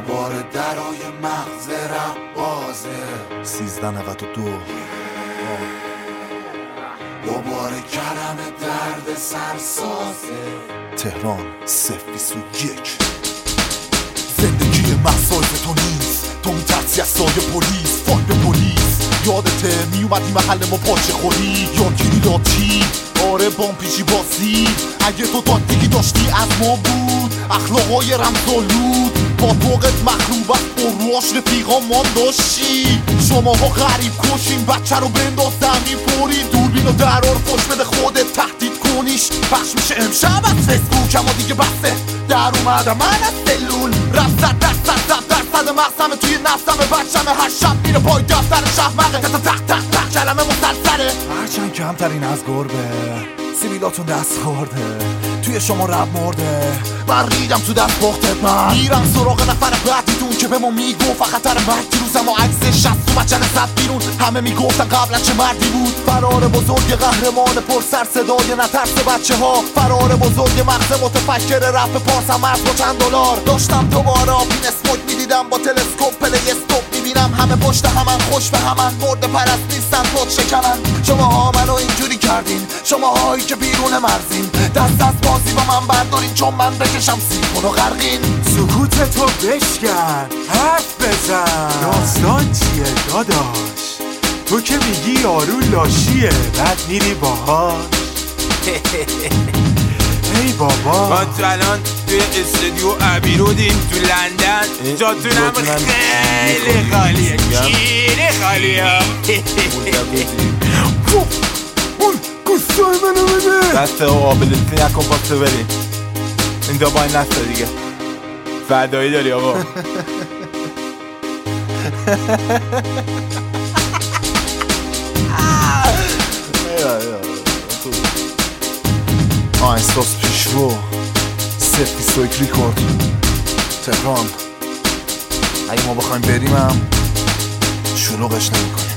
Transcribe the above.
دوباره درای مغز رم بازه 1392 دوباره کلمه درد سرسازه تهران 021 زندگی محصای تو نیست، تو میترسی از سایه پلیس، فایل پلیس یادته میومدی محل ما پاچه خوری یادگیری لاتی آره بام پیشی باسی اگه تو تاکتیکی داشتی از ما بود اخلاقای رمزالود با توقت مخروب است بروش رفیقا ما داشتی شماها غریب کشین بچه رو بنداز زمین پوری دوربین و درار پشت بده خودت تهدید کنیش پخش میشه امشب از فیسبوک اما دیگه بسته در اومدم من از سلول رفت زد درصد مغزمه توی نفسمه بچمه هر شب میره پای دفتر شهمقه تق کلمه مسلسله هرچند کمترین از گربه سیبیلاتون دست خورده توی شما رب مرده من ریدم تو دست باختت من میرم سراغ نفر بعدیتون که به ما میگفت خطر مرگ دیروزم و عکس شست و بچن زد بیرون همه میگفتن قبلا چه مردی بود فرار بزرگ قهرمان پر سر صدای نترس بچه ها فرار بزرگ مغز متفکر رپ پارس هم مرز با چند دلار داشتم دوباره آبین اسموک میدیدم با تلسکوپ پلی استوپ میبینم همه پشت همن خوش به همن مرد پرست نیستن خود شکنن شما ها منو اینجوری کردین شما هایی که بیرون مرزین دست از بازی با من بردارین چون من بکشم سیفون و غرقین سکوت تو بشکن حرف بزن داستان چیه داداش تو که میگی یارو لاشیه بعد میری باهاش ای بابا ما تو الان توی استودیو ابیرودیم تو لندن جاتونم خیلی خالیه خیلی خالیه اون گوستای منو بده دست قابلتی نکن پاسه بریم این دو باید نسته دیگه فردایی داری آقا احساس پیشرو 021 ریکورد تهران اگه ما بخوایم بریم هم شلوغش نمیکنیم